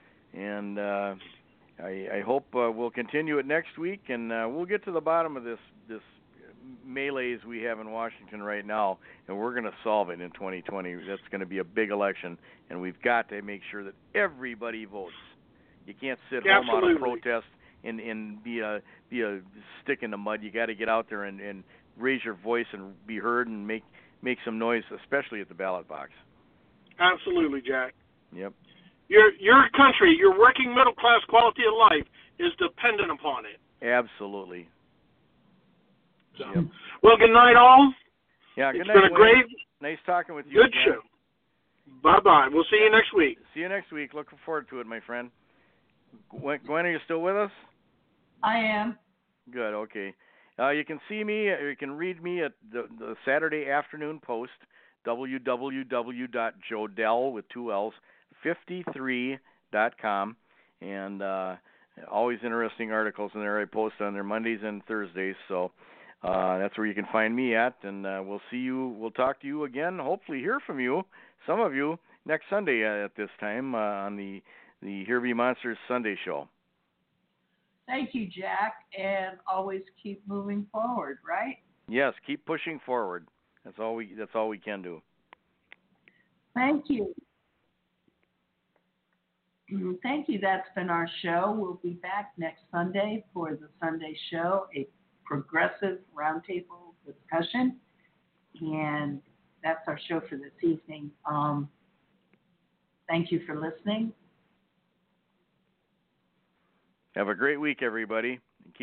I hope we'll continue it next week, and we'll get to the bottom of this melees we have in Washington right now, and we're going to solve it in 2020. That's going to be a big election, and we've got to make sure that everybody votes. You can't sit home out of protest and be a stick in the mud. You got to get out there and raise your voice and be heard and make some noise, especially at the ballot box. Absolutely, Jack. Yep. Your country, your working middle class quality of life is dependent upon it. Absolutely. So, well, good night, all. Yeah, good night. It's been a great, nice talking with you. Good show. Bye-bye. We'll see you next week. See you next week. Looking forward to it, my friend. Gwen, are you still with us? I am. Good, okay. You can see me, or you can read me at the Saturday Afternoon Post, www.jodell, with 2 L's, 53.com, and always interesting articles in there. I post on there Mondays and Thursdays, so that's where you can find me at, and we'll talk to you again, hopefully hear from you, some of you, next Sunday at this time on the Here Be Monsters Sunday show. Thank you, Jack, and always keep moving forward, right? Yes, keep pushing forward. That's all we can do. Thank you. Thank you. That's been our show. We'll be back next Sunday for the Sunday show, a progressive roundtable discussion, and that's our show for this evening. Thank you for listening. Have a great week, everybody.